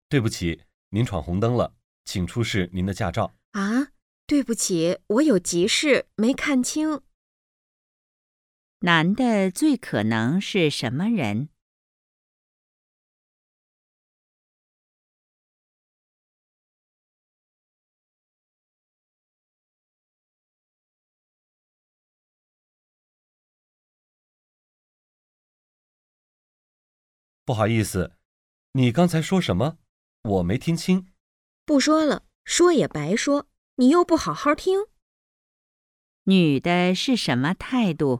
对不起，您闯红灯了，请出示您的驾照。 啊，对不起，我有急事，没看清。 男的最可能是什么人？ 不好意思，你刚才说什么？我没听清。 不说了，说也白说，你又不好好听。 女的是什么态度？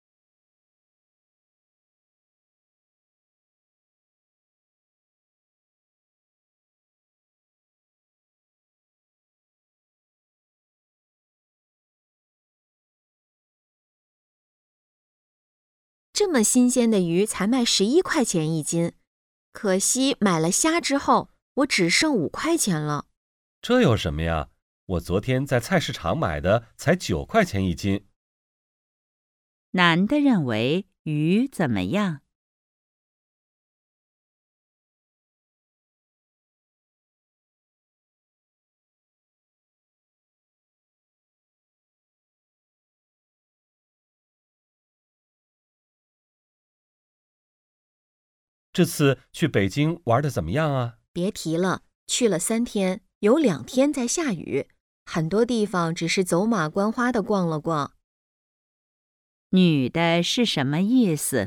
这么新鲜的鱼才卖11块钱一斤，可惜买了虾之后，我只剩5块钱了。 这有什么呀？我昨天在菜市场买的才9块钱一斤。 男的认为鱼怎么样？ 这次去北京玩的怎么样啊？ 别提了，去了3天，有2天在下雨，很多地方只是走马观花的逛了逛。 女的是什么意思？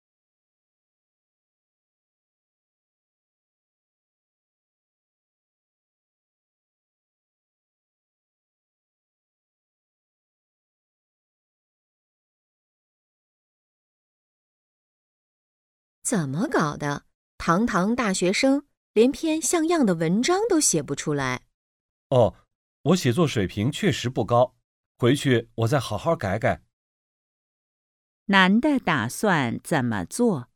怎么搞的？堂堂大学生，连篇像样的文章都写不出来。 哦，我写作水平确实不高，回去我再好好改改。 男的打算怎么做？